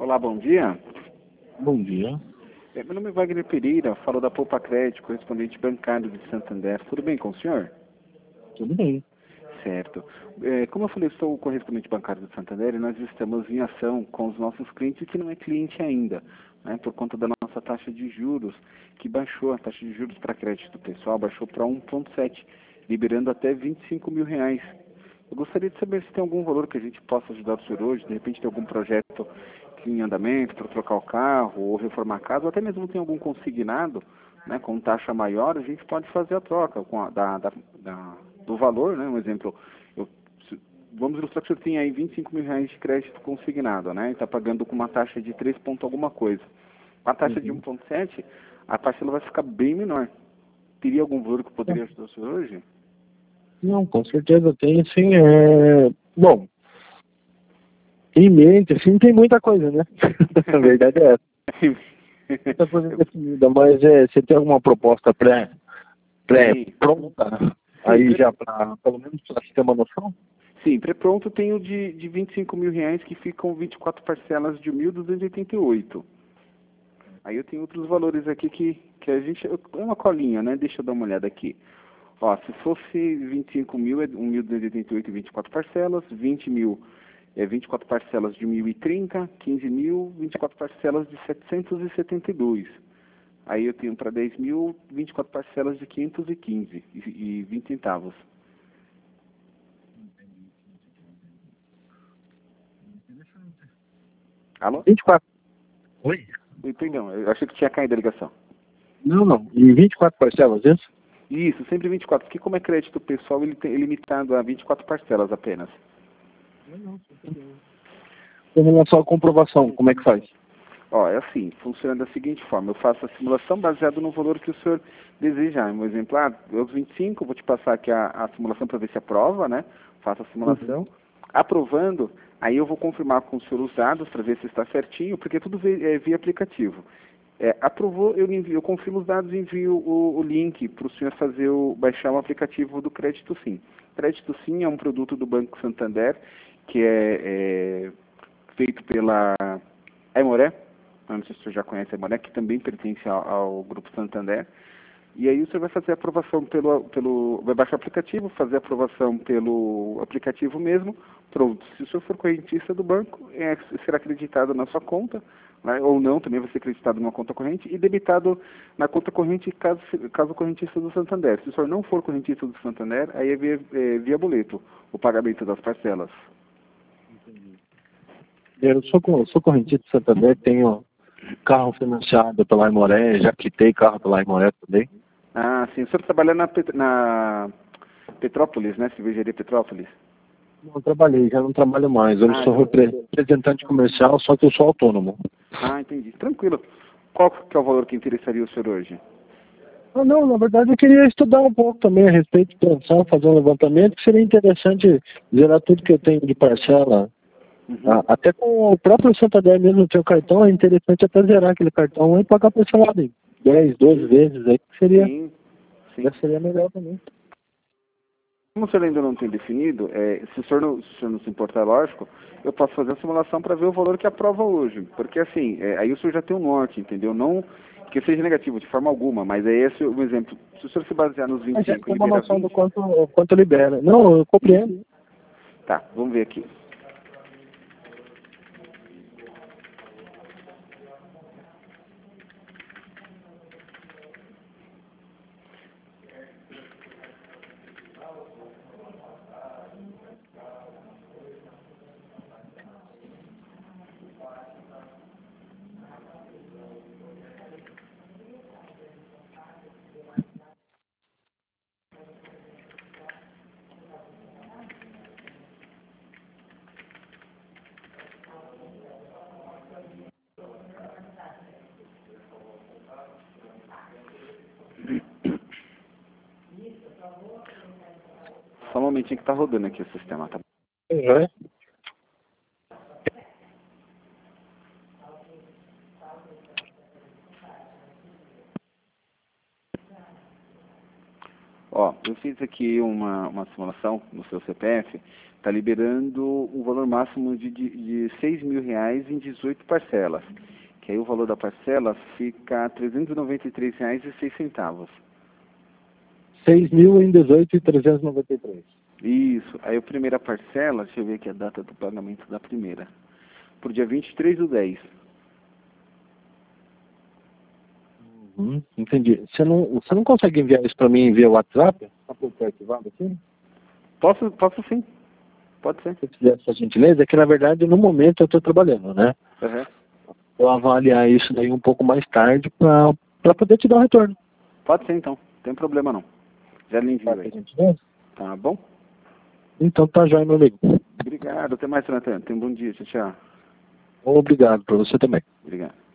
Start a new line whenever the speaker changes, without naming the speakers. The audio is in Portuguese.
Olá, bom dia.
Bom dia.
Meu nome é Wagner Pereira, falo da Poupa Crédito, correspondente bancário de Santander. Tudo bem com o senhor?
Tudo bem.
Certo. Como eu falei, eu sou o correspondente bancário do Santander e nós estamos em ação com os nossos clientes que não é cliente ainda, né, por conta da nossa taxa de juros, que baixou, a taxa de juros para crédito pessoal baixou para 1,7, liberando até R$ 25.000. Eu gostaria de saber se tem algum valor que a gente possa ajudar o senhor hoje, de repente tem algum projeto em andamento para trocar o carro ou reformar a casa, ou até mesmo tem algum consignado, né, com taxa maior, a gente pode fazer a troca com do valor, né, um exemplo, vamos ilustrar que o senhor tem aí R$ 25.000 de crédito consignado, né, e está pagando com uma taxa de 3 ponto alguma coisa. Com a taxa de 1,7, a parcela vai ficar bem menor. Teria algum valor que poderia ajudar o senhor hoje?
Não, com certeza tem, sim. Bom, em mente, assim, tem muita coisa, né? A verdade é essa. Muita coisa definida, mas você tem alguma proposta pré-pronta? Aí já para, pelo menos, para você ter uma noção?
Sim, pré-pronto tem o de R$ 25.000 que ficam 24 parcelas de 1.288. Aí eu tenho outros valores aqui que a gente... É uma colinha, né? Deixa eu dar uma olhada aqui. Ó, se fosse 25 mil, é 1.288 e 24 parcelas. 20 mil é 24 parcelas de 1.030. 15 mil, 24 parcelas de 772. Aí eu tenho para 10 mil, 24 parcelas de 515 e 20 centavos. Alô?
24. Oi?
Perdão, eu achei que tinha caído a ligação.
Não. E 24 parcelas, isso?
Isso, sempre 24, porque como é crédito pessoal, ele é limitado a 24 parcelas apenas.
Com relação à comprovação, como é que faz?
Ó, é assim, funciona da seguinte forma, eu faço a simulação baseado no valor que o senhor desejar. Um exemplo, os 25, vou te passar aqui a simulação para ver se aprova, né? Faço a simulação. Aprovando, aí eu vou confirmar com o senhor os dados para ver se está certinho, porque tudo via aplicativo. Aprovou, eu confirmo os dados e envio o link para o senhor baixar o aplicativo do Crédito Sim. Crédito Sim é um produto do Banco Santander, que é feito pela Aimoré. Não sei se o senhor já conhece a Aimoré, que também pertence ao Grupo Santander. E aí o senhor vai fazer a aprovação vai baixar o aplicativo, fazer a aprovação pelo aplicativo mesmo. Pronto. Se o senhor for correntista do banco, será acreditado na sua conta, né, ou não, também vai ser acreditado numa conta corrente e debitado na conta corrente caso correntista do Santander. Se o senhor não for correntista do Santander, aí é via boleto, o pagamento das parcelas.
Eu sou correntista de Santander, tenho carro financiado pela Aimoré, já quitei carro pela Aimoré também.
Ah, sim. O senhor trabalha na Petrópolis, né? Cervejaria Petrópolis?
Não trabalhei, já não trabalho mais. Hoje sou representante comercial, só que eu sou autônomo.
Ah, entendi. Tranquilo. Qual que é o valor que interessaria o senhor hoje?
Não, na verdade eu queria estudar um pouco também a respeito, pensar, fazer um levantamento, que seria interessante zerar tudo que eu tenho de parcela. Até com o próprio Santander mesmo, o seu cartão, é interessante até zerar aquele cartão e pagar parcelado em 10, 12 vezes, aí que seria,
Sim.
seria melhor também.
Como o senhor ainda não tem definido, se o senhor não se importar, lógico, eu posso fazer a simulação para ver o valor que aprova hoje. Porque assim, aí o senhor já tem um norte, entendeu? Não que seja negativo de forma alguma, mas é esse o exemplo. Se o senhor se basear nos 25
Já tem uma noção
20,
do quanto libera. Não, eu compreendo.
Tá, vamos ver aqui. Só um momentinho que tá rodando aqui o sistema, tá?
É.
Ó, eu fiz aqui uma simulação no seu CPF, está liberando um valor máximo de R$ 6.000 em 18 parcelas. Que aí o valor da parcela fica R$ 393,06.
6.000 em 18.393.
Isso. Aí a primeira parcela, deixa eu ver aqui a data do pagamento da primeira. Por dia 23/10.
Entendi. Você não consegue enviar isso para mim via WhatsApp? Está por arquivado aqui?
Posso sim. Pode ser.
Se você fizer essa gentileza, é que na verdade no momento eu estou trabalhando, né?
Uhum.
Vou avaliar isso daí um pouco mais tarde para poder te dar um retorno.
Pode ser então. Não tem problema não. Já lhe envio aí. Tá bom?
Então tá jóia, meu amigo.
Obrigado. Até mais, Jonathan. Tenha um bom dia. Tchau, tchau.
Obrigado para você também.
Obrigado.